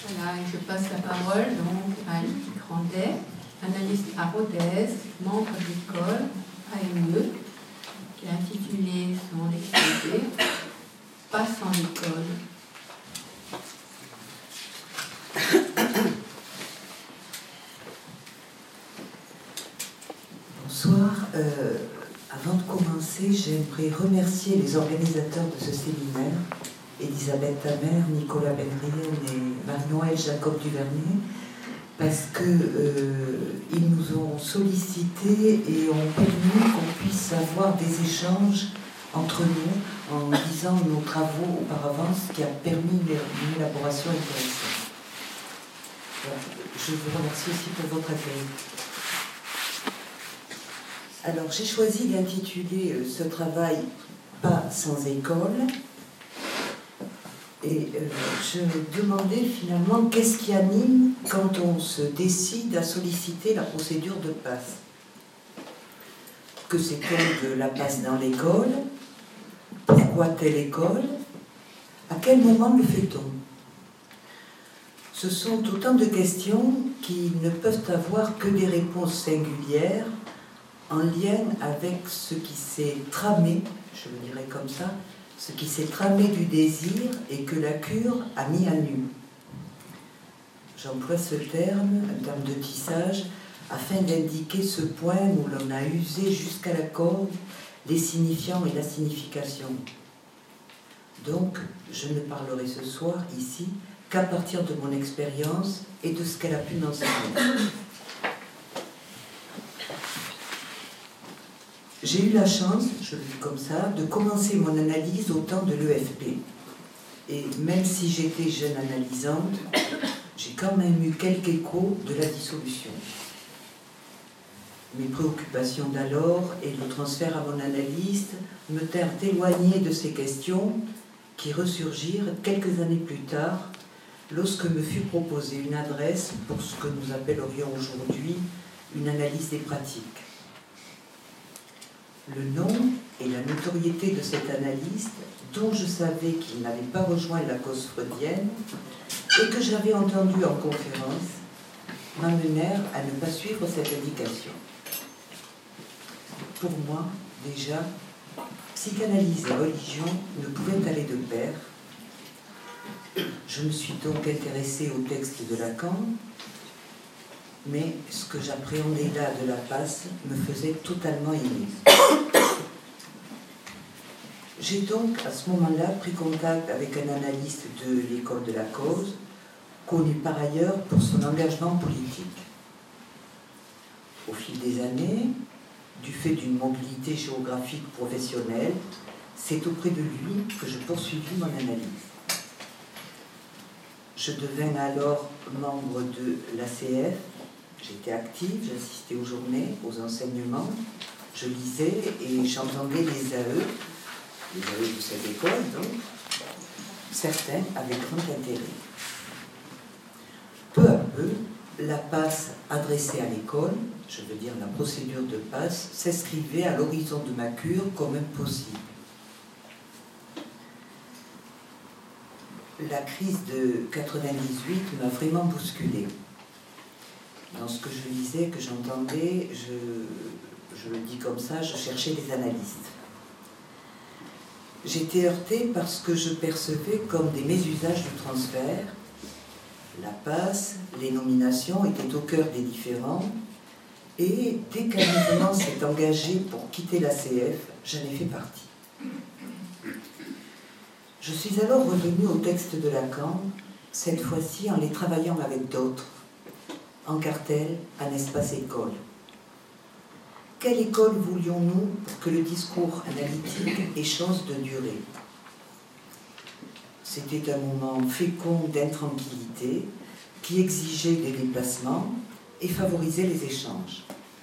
Voilà, et je passe la parole donc à Lucie Grandet, analyste à Rodez, membre de l'école AME, qui a intitulé son exposé « Pas sans l'école ». Bonsoir. Avant de commencer, j'aimerais remercier les organisateurs de ce séminaire, Elisabeth Tamer, Nicolas Benriel et Marie-Noël Jacob Duvernay, parce qu'ils nous ont sollicités et ont permis qu'on puisse avoir des échanges entre nous en lisant nos travaux auparavant, ce qui a permis une élaboration intéressante. Alors, je vous remercie aussi pour votre accueil. Alors, j'ai choisi d'intituler ce travail « Pas sans école ». Et je me demandais finalement qu'est-ce qui anime quand on se décide à solliciter la procédure de passe. Que c'est-on de la passe dans l'école? Pourquoi telle école? À quel moment le fait-on? Ce sont autant de questions qui ne peuvent avoir que des réponses singulières en lien avec ce qui s'est tramé, je le dirais comme ça, ce qui s'est tramé du désir et que la cure a mis à nu. J'emploie ce terme, un terme de tissage, afin d'indiquer ce point où l'on a usé jusqu'à la corde les signifiants et la signification. Donc, je ne parlerai ce soir, ici, qu'à partir de mon expérience et de ce qu'elle a pu m'enseigner. J'ai eu la chance, je le dis comme ça, de commencer mon analyse au temps de l'EFP. Et même si j'étais jeune analysante, j'ai quand même eu quelques échos de la dissolution. Mes préoccupations d'alors et le transfert à mon analyste me tinrent éloignée de ces questions qui ressurgirent quelques années plus tard lorsque me fut proposée une adresse pour ce que nous appellerions aujourd'hui une analyse des pratiques. Le nom et la notoriété de cet analyste, dont je savais qu'il n'avait pas rejoint la cause freudienne et que j'avais entendu en conférence, m'amenèrent à ne pas suivre cette indication. Pour moi, déjà, psychanalyse et religion ne pouvaient aller de pair. Je me suis donc intéressée au texte de Lacan, mais ce que j'appréhendais là de la passe me faisait totalement aimer. J'ai donc à ce moment-là pris contact avec un analyste de l'école de la cause, connu par ailleurs pour son engagement politique. Au fil des années, du fait d'une mobilité géographique professionnelle, c'est auprès de lui que je poursuivis mon analyse. Je devins alors membre de l'ACF. J'étais active, j'assistais aux journées, aux enseignements, je lisais et j'entendais les AE de cette école, donc, certains avec grand intérêt. Peu à peu, la passe adressée à l'école, je veux dire la procédure de passe, s'inscrivait à l'horizon de ma cure comme impossible. La crise de 98 m'a vraiment bousculée. Dans ce que je lisais, que j'entendais, je le dis comme ça, je cherchais des analystes. J'étais heurtée parce que je percevais comme des mésusages du transfert. La passe, les nominations étaient au cœur des différends, et dès qu'un mouvement s'est engagé pour quitter l'ACF, j'en ai fait partie. Je suis alors revenue au texte de Lacan, cette fois-ci en les travaillant avec d'autres, en cartel, un espace école. Quelle école voulions-nous pour que le discours analytique ait chance de durer? C'était un moment fécond d'intranquillité qui exigeait des déplacements et favorisait les échanges.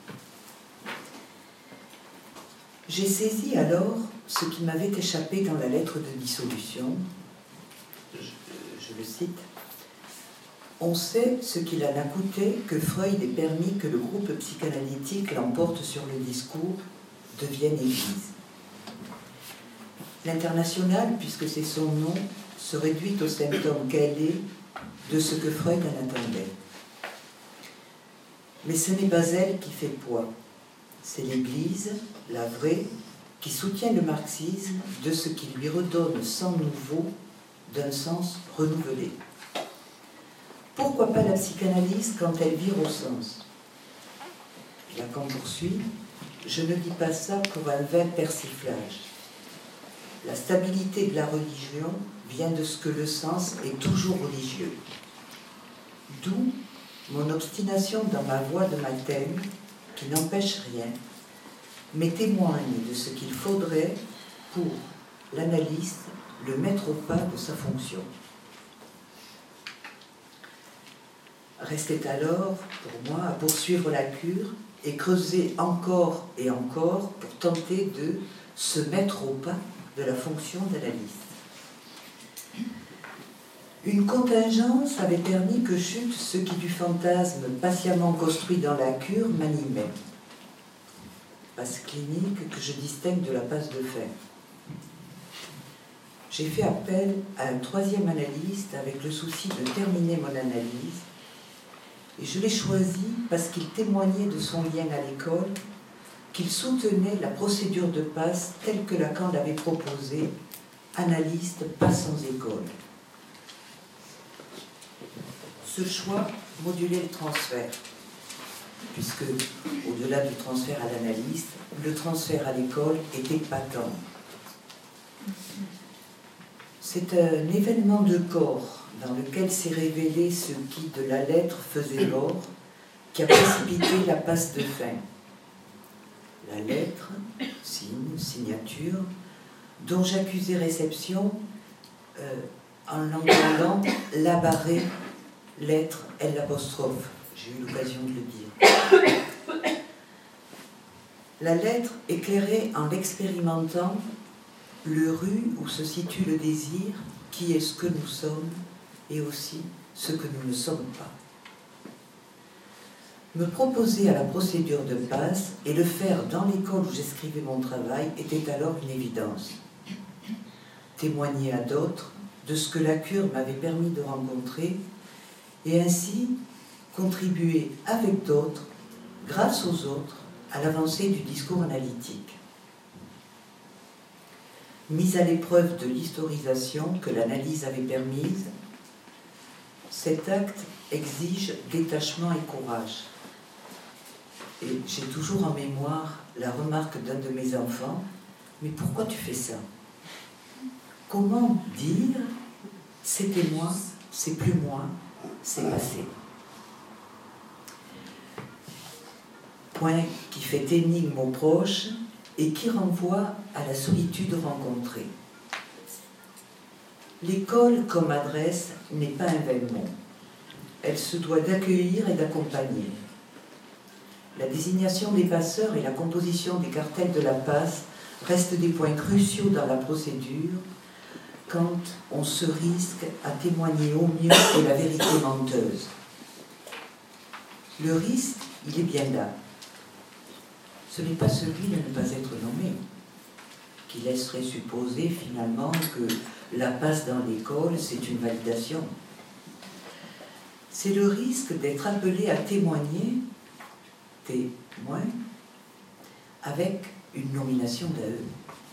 J'ai saisi alors ce qui m'avait échappé dans la lettre de dissolution. Je le cite. On sait ce qu'il en a coûté que Freud ait permis que le groupe psychanalytique l'emporte sur le discours, devienne Église. L'Internationale, puisque c'est son nom, se réduit au symptôme qu'elle est de ce que Freud en attendait. Mais ce n'est pas elle qui fait poids, c'est l'Église, la vraie, qui soutient le marxisme de ce qui lui redonne sans nouveau d'un sens renouvelé. Pourquoi pas la psychanalyse quand elle vire au sens? Lacan poursuit, je ne dis pas ça pour un vain persiflage. La stabilité de la religion vient de ce que le sens est toujours religieux. D'où mon obstination dans ma voie de mathème, qui n'empêche rien, mais témoigne de ce qu'il faudrait pour l'analyste le mettre au pas de sa fonction. Restait alors, pour moi, à poursuivre la cure et creuser encore et encore pour tenter de se mettre au pas de la fonction d'analyste. Une contingence avait permis que chute ce qui du fantasme patiemment construit dans la cure m'animait. Passe clinique que je distingue de la passe de fer. J'ai fait appel à un troisième analyste avec le souci de terminer mon analyse, et je l'ai choisi parce qu'il témoignait de son lien à l'école, qu'il soutenait la procédure de passe telle que Lacan l'avait proposée, analyste pas sans école. Ce choix modulait le transfert, puisque, au-delà du transfert à l'analyste, le transfert à l'école était patent. C'est un événement de corps dans lequel s'est révélé ce qui, de la lettre, faisait l'or, qui a précipité la passe de fin. La lettre, signe, signature, dont j'accusais réception en l'entendant la barrer, lettre, L l'apostrophe. J'ai eu l'occasion de le dire. La lettre éclairait en l'expérimentant le rue où se situe le désir, qui est ce que nous sommes, et aussi ce que nous ne sommes pas. Me proposer à la procédure de passe et le faire dans l'école où j'écrivais mon travail était alors une évidence. Témoigner à d'autres de ce que la cure m'avait permis de rencontrer et ainsi contribuer avec d'autres, grâce aux autres, à l'avancée du discours analytique. Mise à l'épreuve de l'historisation que l'analyse avait permise, cet acte exige détachement et courage. Et j'ai toujours en mémoire la remarque d'un de mes enfants, « Mais pourquoi tu fais ça ?» Comment dire « C'était moi, c'est plus moi, c'est passé ?» Point qui fait énigme aux proches et qui renvoie à la solitude rencontrée. L'école comme adresse n'est pas un vain mot. Elle se doit d'accueillir et d'accompagner. La désignation des passeurs et la composition des cartels de la passe restent des points cruciaux dans la procédure quand on se risque à témoigner au mieux de la vérité menteuse. Le risque, il est bien là. Ce n'est pas celui de ne pas être nommé, qui laisserait supposer finalement que la passe dans l'école, c'est une validation. C'est le risque d'être appelé à témoigner, témoin, avec une nomination d'AE.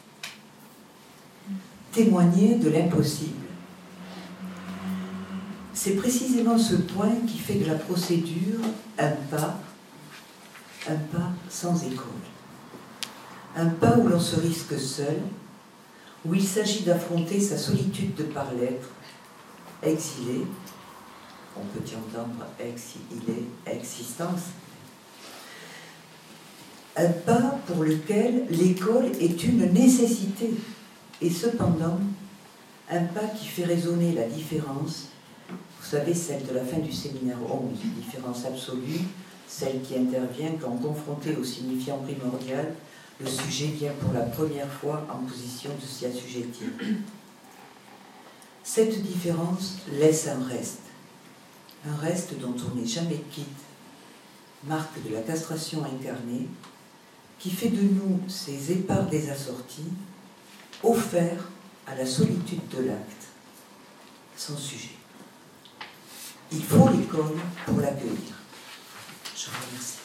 Témoigner de l'impossible. C'est précisément ce point qui fait de la procédure un pas sans école. Un pas où l'on se risque seul, où il s'agit d'affronter sa solitude de par l'être, exilé, on peut y entendre exilé, existence. Un pas pour lequel l'école est une nécessité, et cependant, un pas qui fait résonner la différence, vous savez, celle de la fin du séminaire 11, différence absolue, celle qui intervient quand, confronté au signifiant primordial, le sujet vient pour la première fois en position de s'y assujettir. Cette différence laisse un reste dont on n'est jamais quitte, marque de la castration incarnée, qui fait de nous ces épars désassortis, offerts à la solitude de l'acte. son sujet. Il faut l'école pour l'accueillir. Je vous remercie.